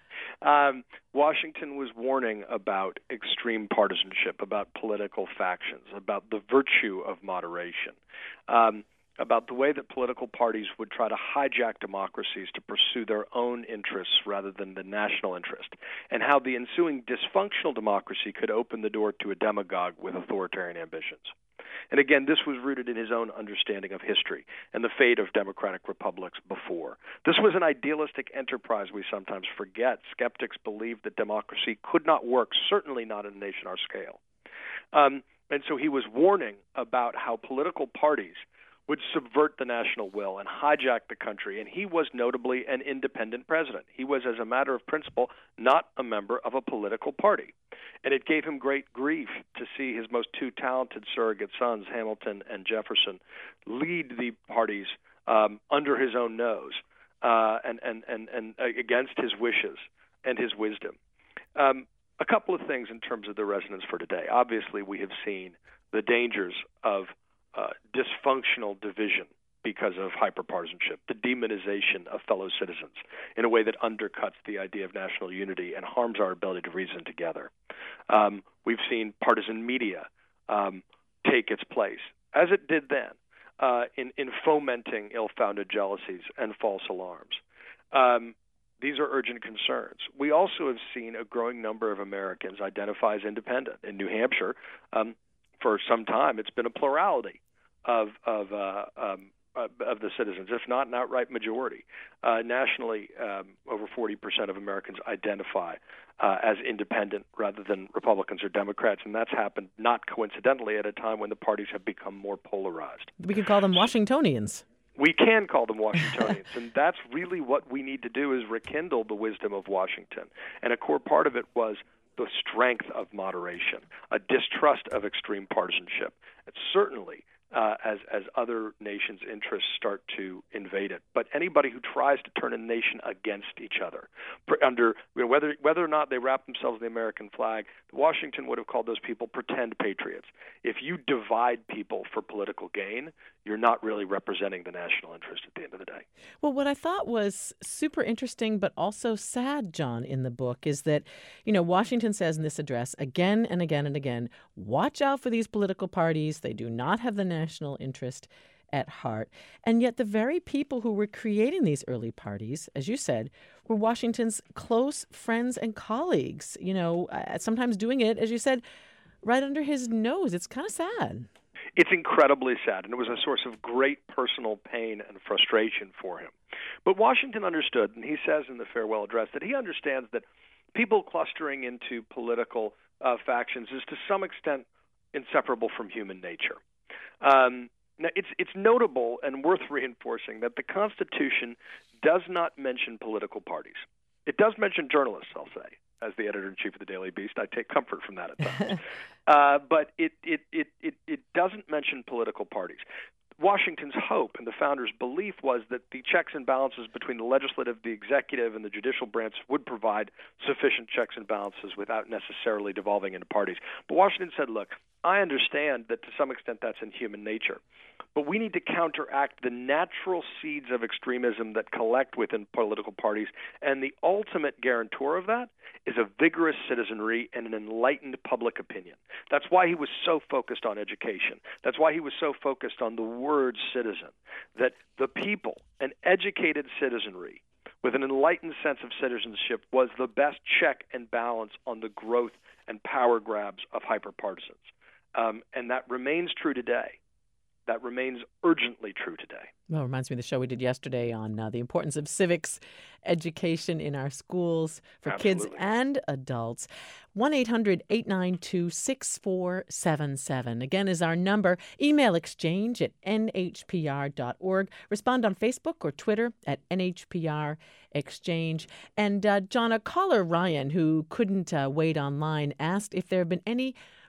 Um, Washington was warning about extreme partisanship, about political factions, about the virtue of moderation, um, about the way that political parties would try to hijack democracies to pursue their own interests rather than the national interest, and how the ensuing dysfunctional democracy could open the door to a demagogue with authoritarian ambitions. And again, this was rooted in his own understanding of history and the fate of democratic republics before. This was an idealistic enterprise we sometimes forget. Skeptics believed that democracy could not work, certainly not in a nation our scale. Um, and so he was warning about how political parties would subvert the national will and hijack the country. And he was notably an independent president. He was, as a matter of principle, not a member of a political party. And it gave him great grief to see his most two talented surrogate sons, Hamilton and Jefferson, lead the parties um, under his own nose uh, and, and, and, and against his wishes and his wisdom. Um, a couple of things in terms of the resonance for today. Obviously, we have seen the dangers of Uh, dysfunctional division because of hyperpartisanship, the demonization of fellow citizens in a way that undercuts the idea of national unity and harms our ability to reason together. Um, we've seen partisan media um, take its place, as it did then, uh, in, in fomenting ill-founded jealousies and false alarms. Um, These are urgent concerns. We also have seen a growing number of Americans identify as independent. In New Hampshire, um, for some time, it's been a plurality of of uh, um, of the citizens, if not an outright majority. Uh, nationally, um, over forty percent of Americans identify uh, as independent rather than Republicans or Democrats, and that's happened not coincidentally at a time when the parties have become more polarized. We could call them Washingtonians. We can call them Washingtonians, and that's really what we need to do is rekindle the wisdom of Washington. And a core part of it was the strength of moderation, a distrust of extreme partisanship. And certainly, Uh, as as other nations' interests start to invade it. But anybody who tries to turn a nation against each other, under you know, whether whether or not they wrap themselves in the American flag, Washington would have called those people pretend patriots. If you divide people for political gain, you're not really representing the national interest at the end of the day. Well, what I thought was super interesting but also sad, John, in the book is that, you know, Washington says in this address again and again and again, watch out for these political parties. They do not have the national interest at heart. And yet the very people who were creating these early parties, as you said, were Washington's close friends and colleagues, you know, uh, sometimes doing it, as you said, right under his nose. It's kind of sad. It's incredibly sad, and it was a source of great personal pain and frustration for him. But Washington understood, and he says in the farewell address, that he understands that people clustering into political uh, factions is to some extent inseparable from human nature. Um, now, it's it's notable and worth reinforcing that the Constitution does not mention political parties. It does mention journalists, I'll say. As the editor-in-chief of the Daily Beast, I take comfort from that at times. uh, but it, it, it, it, it doesn't mention political parties. Washington's hope and the founders' belief was that the checks and balances between the legislative, the executive, and the judicial branch would provide sufficient checks and balances without necessarily devolving into parties. But Washington said, look, I understand that to some extent that's in human nature, but we need to counteract the natural seeds of extremism that collect within political parties, and the ultimate guarantor of that is a vigorous citizenry and an enlightened public opinion. That's why he was so focused on education. That's why he was so focused on the word citizen, that the people, an educated citizenry with an enlightened sense of citizenship, was the best check and balance on the growth and power grabs of hyperpartisans. Um, and that remains true today. That remains urgently true today. Well, it reminds me of the show we did yesterday on uh, the importance of civics education in our schools for Absolutely. kids and adults. one eight hundred eight nine two six four seven seven. Again, is our number. Email exchange at n h p r dot org. Respond on Facebook or Twitter at N H P R Exchange. And uh, John, a caller, Ryan, who couldn't uh, wait online, asked if there have been any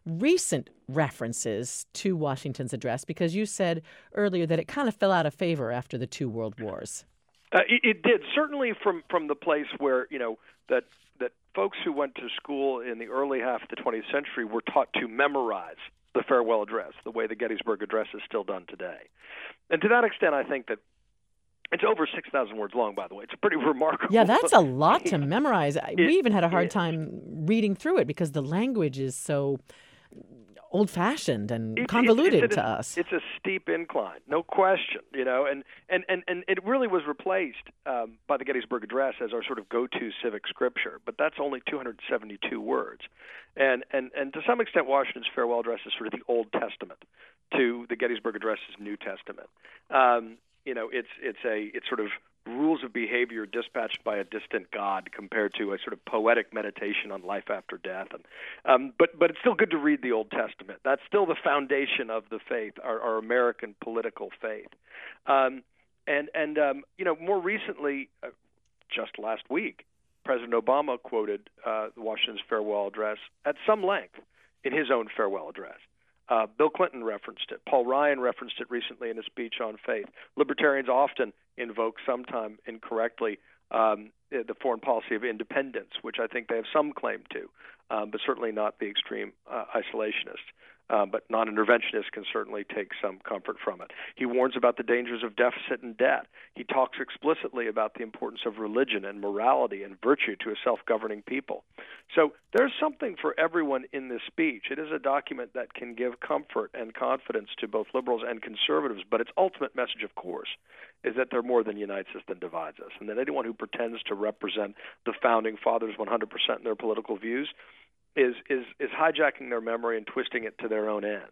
recent references to Washington's address? Because you said earlier that it kind of fell out of favor after the two world wars. Uh, it, it did, certainly from, from the place where, you know, that that folks who went to school in the early half of the twentieth century were taught to memorize the farewell address, the way the Gettysburg Address is still done today. And to that extent, I think that it's over six thousand words long, by the way. It's pretty remarkable. Yeah, that's a lot to memorize. It, we even had a hard it, time reading through it because the language is so old-fashioned and it, convoluted it, it, to us. It's a steep incline, no question, you know, and, and, and, and it really was replaced um, by the Gettysburg Address as our sort of go-to civic scripture, but that's only two hundred seventy-two words. And, and, and to some extent, Washington's farewell address is sort of the Old Testament to the Gettysburg Address's New Testament. Um, you know, it's it's a it's sort of rules of behavior dispatched by a distant God compared to a sort of poetic meditation on life after death. And um, but but it's still good to read the Old Testament. That's still the foundation of the faith, our, our American political faith. Um, and and um, you know, more recently, uh, just last week, President Obama quoted uh, Washington's farewell address at some length in his own farewell address. Uh, Bill Clinton referenced it. Paul Ryan referenced it recently in a speech on faith. Libertarians often invoke, sometime incorrectly, um, the foreign policy of independence, which I think they have some claim to, um, but certainly not the extreme uh, isolationists. Uh, but non-interventionists can certainly take some comfort from it. He warns about the dangers of deficit and debt. He talks explicitly about the importance of religion and morality and virtue to a self-governing people. So there's something for everyone in this speech. It is a document that can give comfort and confidence to both liberals and conservatives, but its ultimate message, of course, is that they're more than unites us than divides us, and that anyone who pretends to represent the Founding Fathers one hundred percent in their political views is is is hijacking their memory and twisting it to their own ends.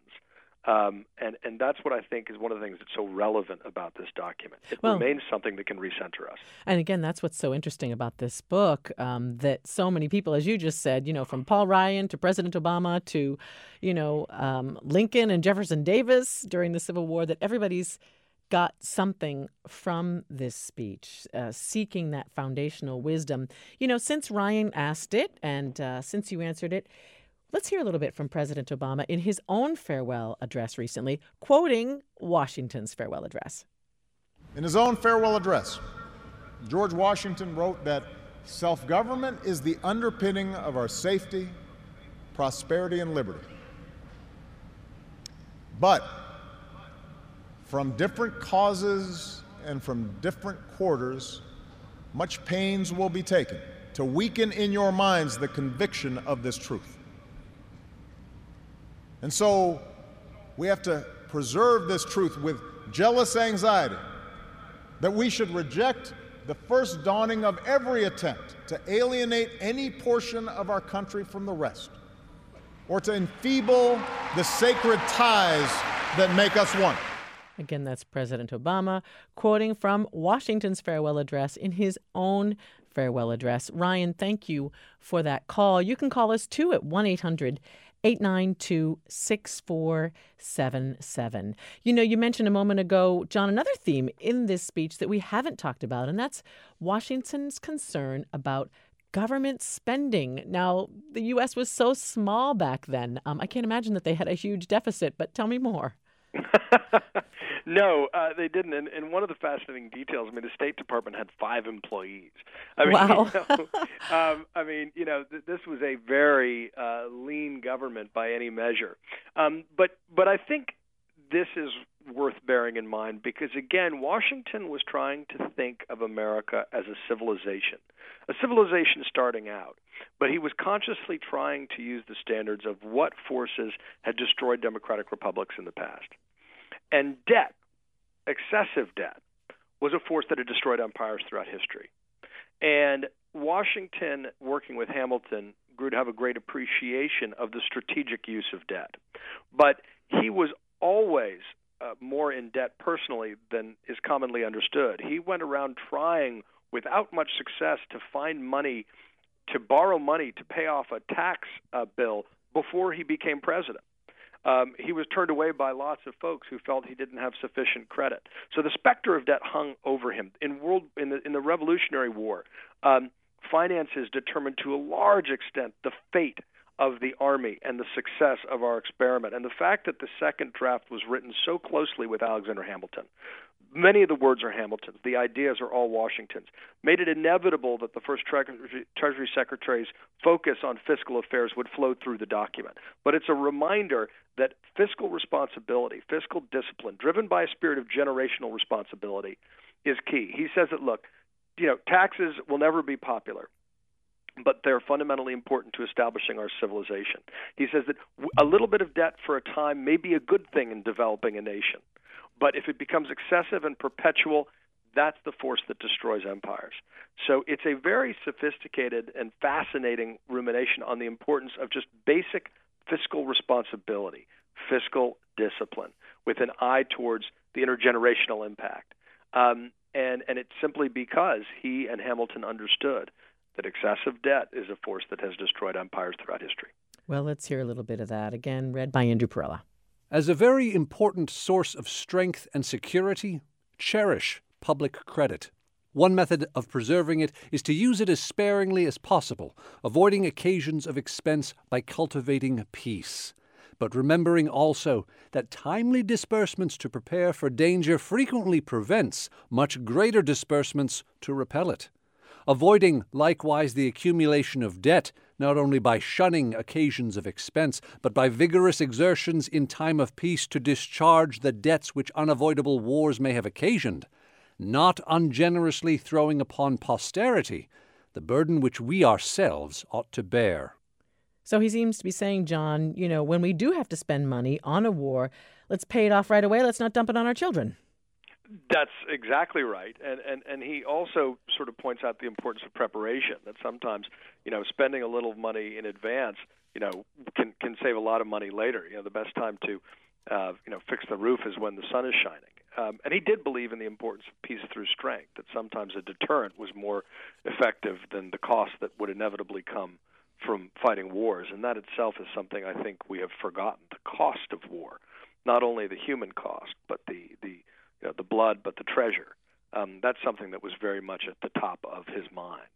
Um, and, and that's what I think is one of the things that's so relevant about this document. It well, remains something that can recenter us. And again, that's what's so interesting about this book, um, that so many people, as you just said, you know, from Paul Ryan to President Obama to, you know, um, Lincoln and Jefferson Davis during the Civil War, that everybody's got something from this speech, uh, seeking that foundational wisdom. You know, since Ryan asked it and uh, since you answered it, let's hear a little bit from President Obama in his own farewell address recently, quoting Washington's farewell address. In his own farewell address, George Washington wrote that self-government is the underpinning of our safety, prosperity, and liberty. But from different causes and from different quarters, much pains will be taken to weaken in your minds the conviction of this truth. And so we have to preserve this truth with jealous anxiety that we should reject the first dawning of every attempt to alienate any portion of our country from the rest, or to enfeeble the sacred ties that make us one. Again, that's President Obama quoting from Washington's farewell address in his own farewell address. Ryan, thank you for that call. You can call us too at one eight hundred eight nine two six four seven seven. You know, you mentioned a moment ago, John, another theme in this speech that we haven't talked about, and that's Washington's concern about government spending. Now, the U S was so small back then. Um, I can't imagine that they had a huge deficit, but tell me more. No, uh, they didn't. And, and one of the fascinating details, I mean, the State Department had five employees. I mean, wow. you know, um, I mean, you know, th- this was a very uh, lean government by any measure. Um, but but I think this is worth bearing in mind because, again, Washington was trying to think of America as a civilization, a civilization starting out. But he was consciously trying to use the standards of what forces had destroyed democratic republics in the past. And debt, excessive debt, was a force that had destroyed empires throughout history. And Washington, working with Hamilton, grew to have a great appreciation of the strategic use of debt. But he was always uh, more in debt personally than is commonly understood. He went around trying, without much success, to find money, to borrow money to pay off a tax uh, bill before he became president. Um, he was turned away by lots of folks who felt he didn't have sufficient credit. So the specter of debt hung over him. In world in the in the Revolutionary War, um, finances determined to a large extent the fate of the Army and the success of our experiment. And the fact that the second draft was written so closely with Alexander Hamilton, many of the words are Hamilton's, the ideas are all Washington's, made it inevitable that the first tre- Treasury Secretary's focus on fiscal affairs would flow through the document. But it's a reminder that fiscal responsibility, fiscal discipline, driven by a spirit of generational responsibility, is key. He says that, look, you know, taxes will never be popular, but they're fundamentally important to establishing our civilization. He says that a little bit of debt for a time may be a good thing in developing a nation, but if it becomes excessive and perpetual, that's the force that destroys empires. So it's a very sophisticated and fascinating rumination on the importance of just basic fiscal responsibility, fiscal discipline, with an eye towards the intergenerational impact. Um, and, and it's simply because he and Hamilton understood that excessive debt is a force that has destroyed empires throughout history. Well, let's hear a little bit of that. Again, read by Andrew Perella. As a very important source of strength and security, cherish public credit. One method of preserving it is to use it as sparingly as possible, avoiding occasions of expense by cultivating peace. But remembering also that timely disbursements to prepare for danger frequently prevents much greater disbursements to repel it. Avoiding, likewise, the accumulation of debt, not only by shunning occasions of expense, but by vigorous exertions in time of peace to discharge the debts which unavoidable wars may have occasioned, not ungenerously throwing upon posterity the burden which we ourselves ought to bear. So he seems to be saying, John, you know, when we do have to spend money on a war, let's pay it off right away. Let's not dump it on our children. That's exactly right. And, and and he also sort of points out the importance of preparation, that sometimes, you know, spending a little money in advance, you know, can, can save a lot of money later. You know, the best time to, uh, you know, fix the roof is when the sun is shining. Um, and he did believe in the importance of peace through strength, that sometimes a deterrent was more effective than the cost that would inevitably come from fighting wars. And that itself is something I think we have forgotten, the cost of war, not only the human cost, but the, the you know, the blood, but the treasure. Um, that's something that was very much at the top of his mind.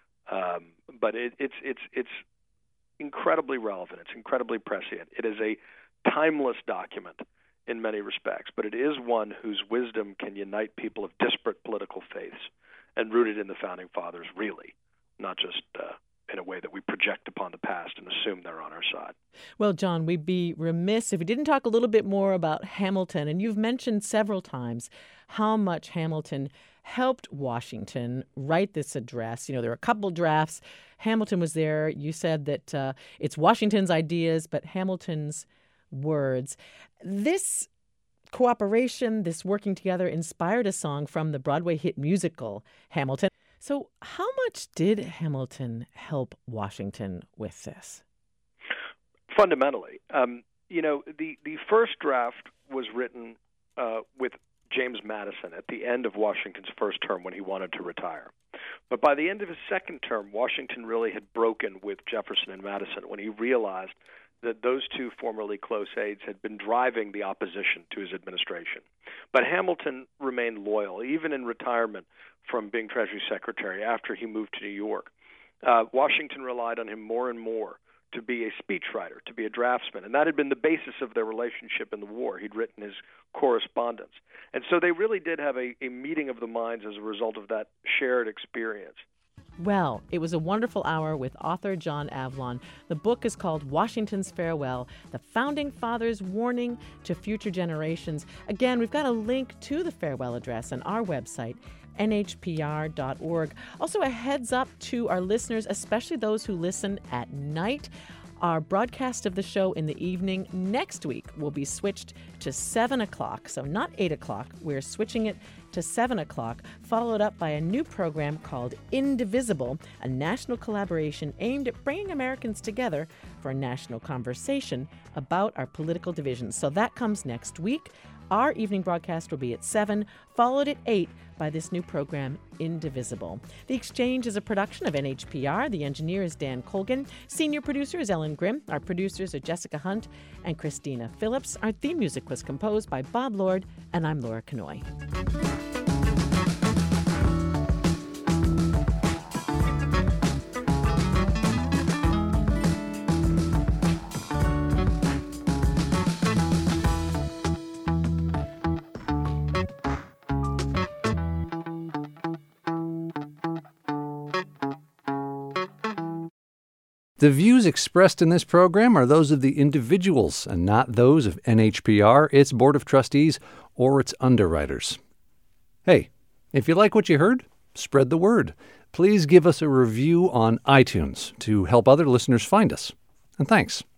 Um, but it, it's it's it's incredibly relevant. It's incredibly prescient. It is a timeless document in many respects, but it is one whose wisdom can unite people of disparate political faiths and rooted in the Founding Fathers, really, not just uh, in a way that we project upon the past and assume they're on our side. Well, John, we'd be remiss if we didn't talk a little bit more about Hamilton. And you've mentioned several times how much Hamilton helped Washington write this address. You know, there are a couple drafts. Hamilton was there. You said that uh, it's Washington's ideas, but Hamilton's words. This cooperation, this working together, inspired a song from the Broadway hit musical Hamilton. So how much did Hamilton help Washington with this? Fundamentally, um, you know, the, the first draft was written uh, with James Madison at the end of Washington's first term when he wanted to retire. But by the end of his second term, Washington really had broken with Jefferson and Madison when he realized that those two formerly close aides had been driving the opposition to his administration. But Hamilton remained loyal, even in retirement from being Treasury Secretary after he moved to New York. Uh, Washington relied on him more and more to be a speechwriter, to be a draftsman, and that had been the basis of their relationship in the war. He'd written his correspondence. And so they really did have a, a meeting of the minds as a result of that shared experience. Well, it was a wonderful hour with author John Avlon. The book is called Washington's Farewell, The Founding Fathers' Warning to Future Generations. Again, we've got a link to the farewell address on our website, N H P R dot org. Also, a heads up to our listeners, especially those who listen at night. Our broadcast of the show in the evening next week will be switched to seven o'clock. So not eight o'clock. We're switching it to seven o'clock, followed up by a new program called Indivisible, a national collaboration aimed at bringing Americans together for a national conversation about our political divisions. So that comes next week. Our evening broadcast will be at seven, followed at eight by this new program, Indivisible. The Exchange is a production of N H P R. The engineer is Dan Colgan. Senior producer is Ellen Grimm. Our producers are Jessica Hunt and Christina Phillips. Our theme music was composed by Bob Lord, and I'm Laura Kanoy. The views expressed in this program are those of the individuals and not those of N H P R, its Board of Trustees, or its underwriters. Hey, if you like what you heard, spread the word. Please give us a review on iTunes to help other listeners find us. And thanks.